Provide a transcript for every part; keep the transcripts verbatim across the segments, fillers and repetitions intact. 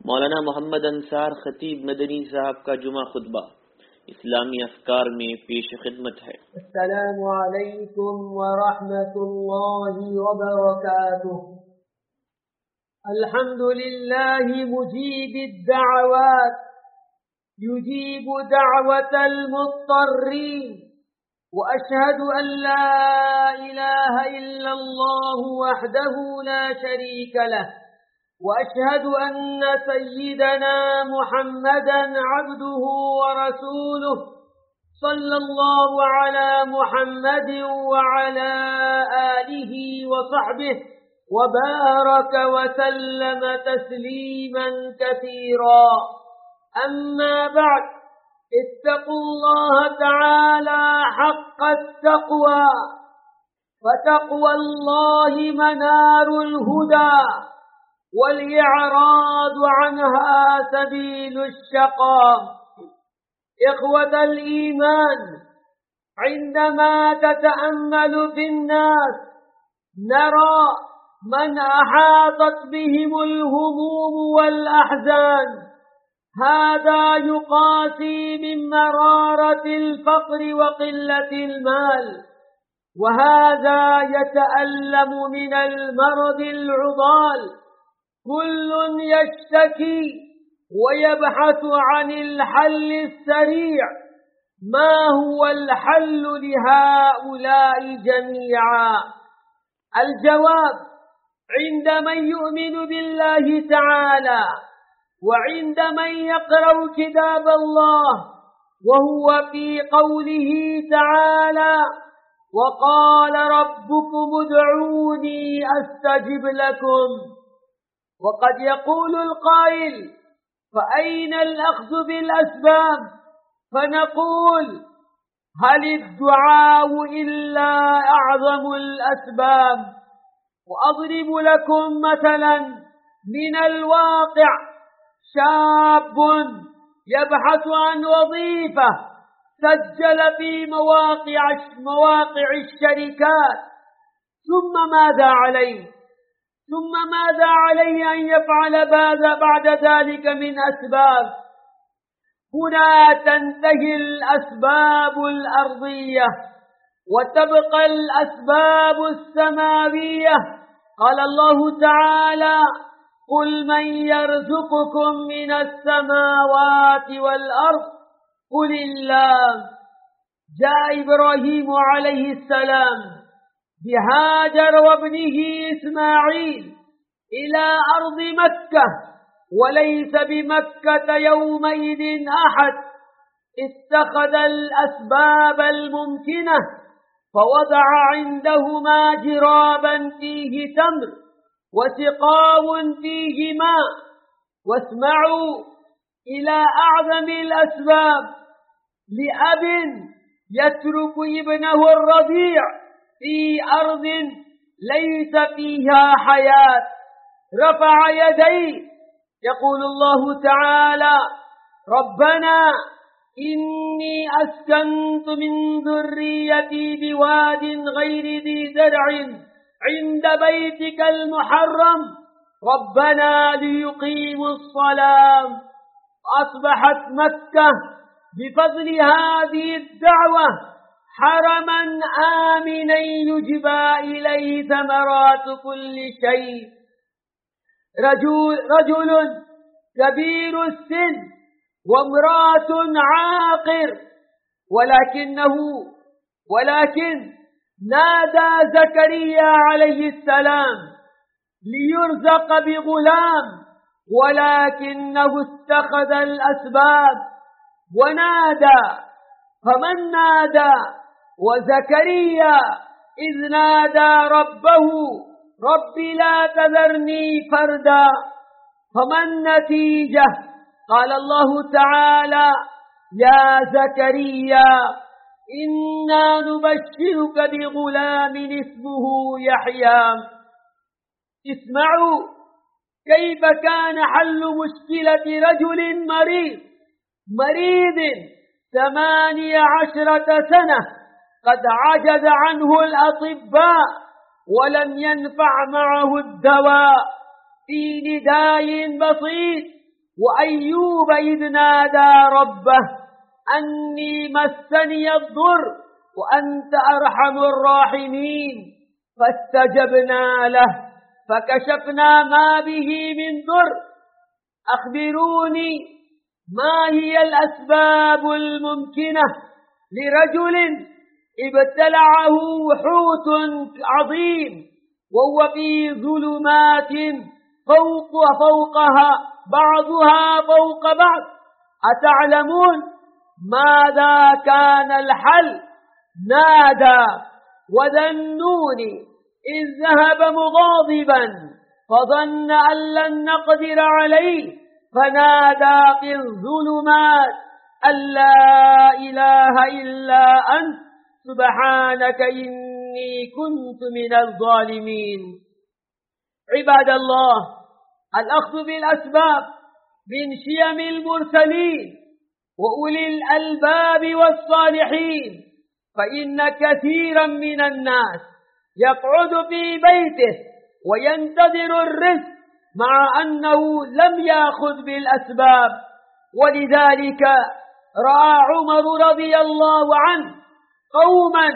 मौलाना मोहम्मद अंसार खतीब मदनी साहब का जुमा खुतबा इस्लामी अफकार में पेश खिदमत है। अस्सलामु अलैकुम व रहमतुल्लाहि व बरकातुह। अल्हम्दुलिल्लाहि मुजीबिद दअवात युजीबु दअवतल मुत्तर्रीन व अशहदु अन ला इलाहा इल्लल्लाहु वहदहु ला शरीका लह وأشهد أن سيدنا محمدا عبده ورسوله صلى الله على محمد وعلى آله وصحبه وبارك وسلم تسليما كثيرا. أما بعد، اتقوا الله تعالى حق التقوى، فتقوى الله منار الهدى والإعراض عنها سبيل الشقاء. إخوة الإيمان، عندما تتأمل في الناس نرى من أحاطت بهم الهموم والأحزان، هذا يقاسي من مرارة الفقر وقلة المال، وهذا يتألم من المرض العضال. كل يشتكي ويبحث عن الحل السريع. ما هو الحل لهؤلاء جميعا؟ الجواب: عند من يؤمن بالله تعالى، وعند من يقرأ كتاب الله، وهو في قوله تعالى: وقال ربكم ادعوني أستجب لكم. وقد يقول القائل: فأين الأخذ بالأسباب؟ فنقول: هل الدعاء إلا أعظم الأسباب؟ وأضرب لكم مثلا من الواقع. شاب يبحث عن وظيفة، سجل في مواقع مواقع الشركات، ثم ماذا عليه؟ ثم ماذا عليه أن يفعل بعد ذلك من أسباب؟ هنا تنتهي الأسباب الأرضية وتبقى الأسباب السماوية. قال الله تعالى: قل من يرزقكم من السماوات والأرض قل الله. جاء إبراهيم عليه السلام بهاجر وابنه إسماعيل إلى أرض مكة، وليس بمكة يومئذ أحد. اتخذ الأسباب الممكنة، فوضع عندهما جرابا فيه تمر وسقاو فيه ماء. واسمعوا إلى أعظم الأسباب لأب يترك ابنه الرضيع في أرض ليس فيها حياة، رفع يديه يقول الله تعالى: ربنا إني أسكنت من ذريتي بواد غير ذي زرع عند بيتك المحرم ربنا ليقيموا الصلاة. أصبحت مكة بفضل هذه الدعوة حرما آمنا يجبى إليه ثمرات كل شيء. رجل, رجل كبير السن وامرأة عاقر، ولكنه ولكن نادى زكريا عليه السلام ليرزق بغلام، ولكنه اتخذ الأسباب ونادى. فمن نادى؟ وزكريا إذ نادى ربه: رب لا تذرني فردا. فما النتيجة؟ قال الله تعالى: يا زكريا إنا نبشرك بغلام اسمه يحيى. اسمعوا كيف كان حل مشكلة رجل مريض مريض ثمانية عشرة سنة قد عجز عنه الأطباء ولم ينفع معه الدواء. في نداء بسيط وأيوب إذ نادى ربه أني مسني الضر وأنت أرحم الراحمين فاستجبنا له فكشفنا ما به من ضر. أخبروني ما هي الأسباب الممكنة لرجل ابتلعه حوت عظيم وهو في ظلمات فوق فوقها بعضها فوق بعض؟ أتعلمون ماذا كان الحل؟ نادى وذنوني إذ ذهب مغاضبا فظن أن لن نقدر عليه فنادى في الظلمات أن لا إله إلا أنت سبحانك إني كنت من الظالمين. عباد الله، الأخذ بالأسباب من شيم المرسلين وأولي الألباب والصالحين، فإن كثيرا من الناس يقعد في بيته وينتظر الرزق مع أنه لم يأخذ بالأسباب. ولذلك رأى عمر رضي الله عنه قوما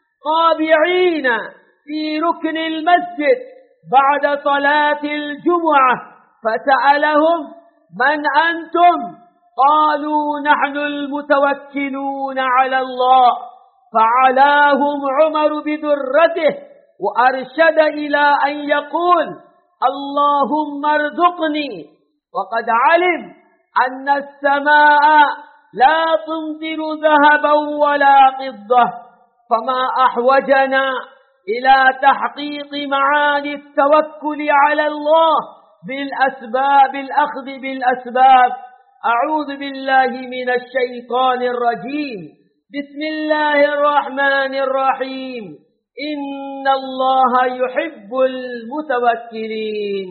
قابعين في ركن المسجد بعد صلاة الجمعة فسألهم من أنتم؟ قالوا نحن المتوكلون على الله، فعلاهم عمر بدرته وأرشد إلى أن يقول اللهم ارزقني، وقد علم أن السماء لا تمطر ذهبا ولا فضة، فما أحوجنا إلى تحقيق معاني التوكل على الله بالأسباب، الأخذ بالأسباب. أعوذ بالله من الشيطان الرجيم. بسم الله الرحمن الرحيم. إن الله يحب المتوكلين.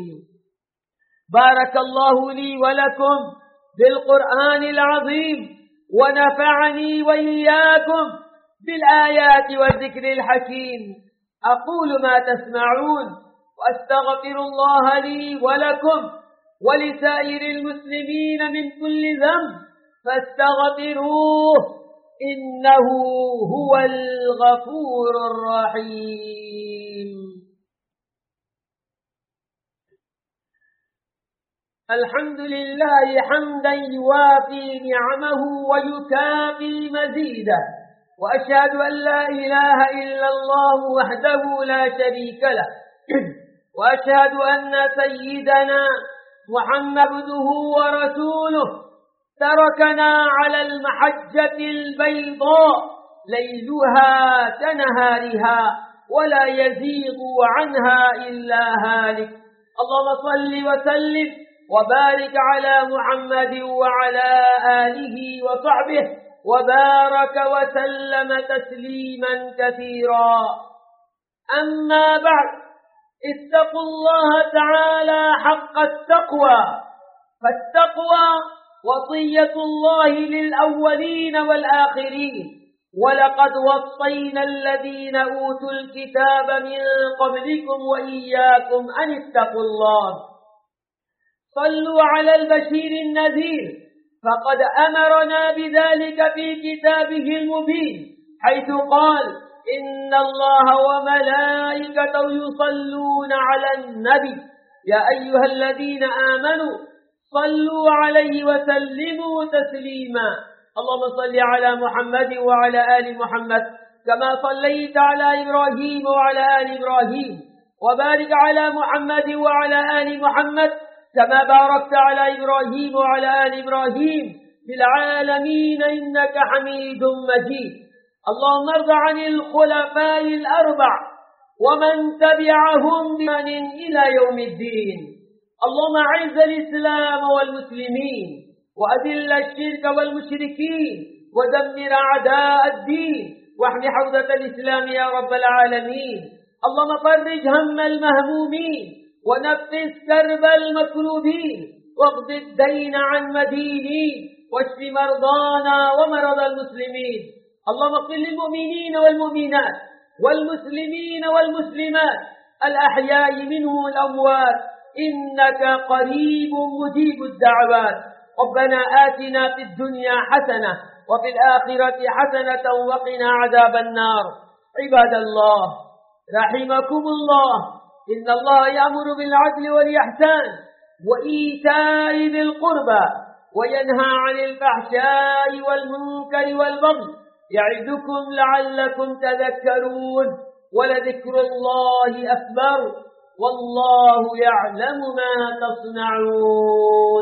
بارك الله لي ولكم بالقرآن العظيم ونفعني وإياكم بالآيات والذكر الحكيم. أقول ما تسمعون وأستغفر الله لي ولكم ولسائر المسلمين من كل ذنب فاستغفروه إنه هو الغفور الرحيم. الحمد لله حمدا يوافي نعمه ويكافي مزيده، وأشهد أن لا إله إلا الله وحده لا شريك له، وأشهد أن سيدنا محمده ورسوله تركنا على المحجة البيضاء ليلها كنهارها ولا يزيغ عنها إلا هالك. اللهم صل وسلم وبارك على محمد وعلى آله وصحبه وبارك وسلم تسليما كثيرا. أما بعد، اتقوا الله تعالى حق التقوى، فالتقوى وصية الله للأولين والآخرين، ولقد وصينا الذين أوتوا الكتاب من قبلكم وإياكم أن اتقوا الله. صلوا على البشير النذير، فقد أمرنا بذلك في كتابه المبين، حيث قال إن الله وملائكته يصلون على النبي يا أيها الذين آمنوا صلوا عليه وسلموا تسليما. اللهم صل على محمد وعلى آل محمد كما صليت على إبراهيم وعلى آل إبراهيم، وبارك على محمد وعلى آل محمد كما باركت على إبراهيم وعلى آل إبراهيم في العالمين إنك حميد مجيد. اللهم ارض عن الخلفاء الأربع ومن تبعهم بإحسان إلى يوم الدين. اللهم أعز الإسلام والمسلمين وأذل الشرك والمشركين ودمر أعداء الدين واحم حوزة الإسلام يا رب العالمين. اللهم فرج هم المهمومين ونفس كرب المكروبين واقض الدين عن مدينين واشف مرضانا ومرضى المسلمين. اللهم اغفر للمؤمنين والمؤمنات والمسلمين والمسلمات الأحياء منهم الأموات إنك قريب مجيب الدعوات. ربنا آتنا في الدنيا حسنة وفي الآخرة حسنة وقنا عذاب النار. عباد الله رحمكم الله، إن الله يأمر بالعدل والإحسان وإيتاء ذي القربى وينهى عن الفحشاء والمنكر والبغي يعظكم لعلكم تذكرون. ولذكر الله أكبر والله يعلم ما تصنعون.